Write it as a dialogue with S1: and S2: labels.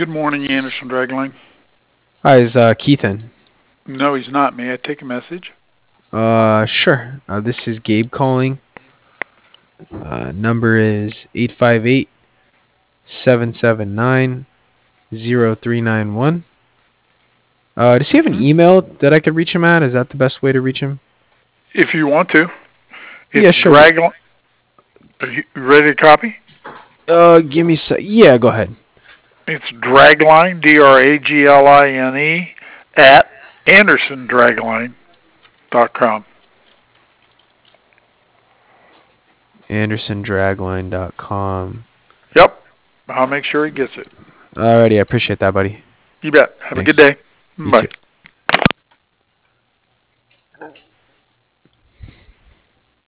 S1: Good morning, Anderson Dragline.
S2: Hi, is Keith in?
S1: No, he's not. May I take a message?
S2: Sure. This is Gabe calling. Number is 858-779-0391. Does he have an
S1: Hmm.
S2: email that I could reach him at? Is that the best way to reach him?
S1: If you want to,
S2: Yeah,
S1: it's
S2: sure.
S1: Dragline. Are you ready to copy?
S2: Give me yeah, go ahead.
S1: It's Dragline, Dragline, at AndersonDragline.com.
S2: AndersonDragline.com.
S1: Yep. I'll make sure he gets it.
S2: Alrighty, I appreciate that, buddy.
S1: You bet. Have a good
S2: Thanks.
S1: day.
S2: You
S1: Bye.
S2: too.